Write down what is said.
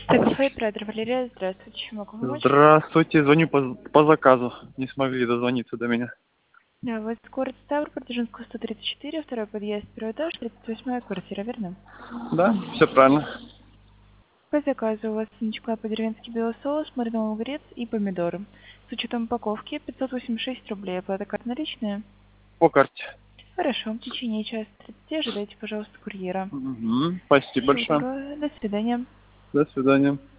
Оператор Валерия, здравствуйте, чем могу помочь? Здравствуйте, звоню по заказу. Не смогли дозвониться до меня. Да, у вас город Ставрополь, Дзержинского 134, второй подъезд, первый этаж, 38-я квартира, верно? Да, все правильно. По заказу у вас синичка по-деревенски белый соус, маринованный огурец и помидоры. С учетом упаковки 586 рублей. Оплата как наличная? По карте. Хорошо, в течение часа 30 ожидайте, пожалуйста, курьера. Мгм. Спасибо Всего большое. доброго, до свидания. До свидания.